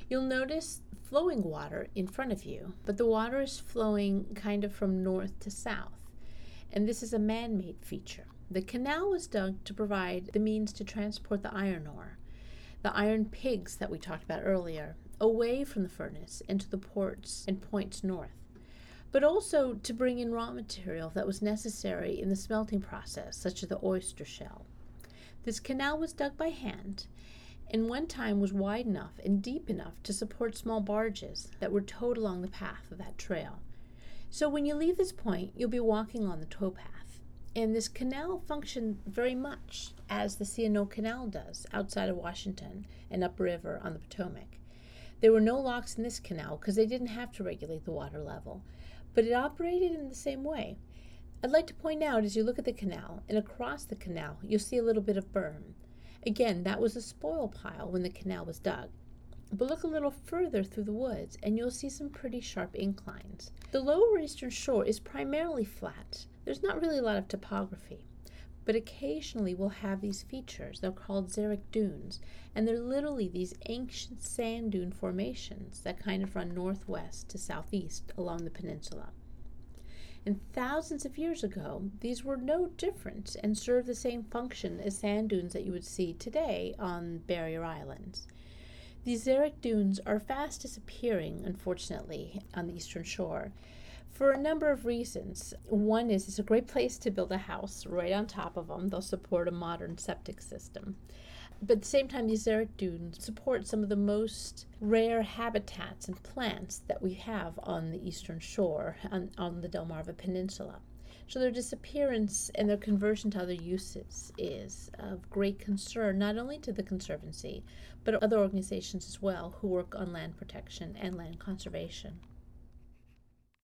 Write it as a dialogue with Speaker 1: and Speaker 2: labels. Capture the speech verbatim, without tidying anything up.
Speaker 1: You'll notice flowing water in front of you, but the water is flowing kind of from north to south, and this is a man-made feature. The canal was dug to provide the means to transport the iron ore, the iron pigs that we talked about earlier, away from the furnace into the ports and points north, but also to bring in raw material that was necessary in the smelting process, such as the oyster shell. This canal was dug by hand, and one time was wide enough and deep enough to support small barges that were towed along the path of that trail. So when you leave this point, you'll be walking on the towpath. And this canal functioned very much as the C and O Canal does outside of Washington and upriver on the Potomac. There were no locks in this canal because they didn't have to regulate the water level, but it operated in the same way. I'd like to point out, as you look at the canal, and across the canal, you'll see a little bit of berm. Again, that was a spoil pile when the canal was dug. But look a little further through the woods, and you'll see some pretty sharp inclines. The lower eastern shore is primarily flat. There's not really a lot of topography, but occasionally we'll have these features. They're called xeric dunes, and they're literally these ancient sand dune formations that kind of run northwest to southeast along the peninsula. And thousands of years ago, these were no different and served the same function as sand dunes that you would see today on barrier islands. These xeric dunes are fast disappearing, unfortunately, on the eastern shore for a number of reasons. One is it's a great place to build a house right on top of them. They'll support a modern septic system. But at the same time, these xeric dunes support some of the most rare habitats and plants that we have on the eastern shore, on, on the Delmarva Peninsula. So their disappearance and their conversion to other uses is of great concern, not only to the Conservancy, but other organizations as well who work on land protection and land conservation.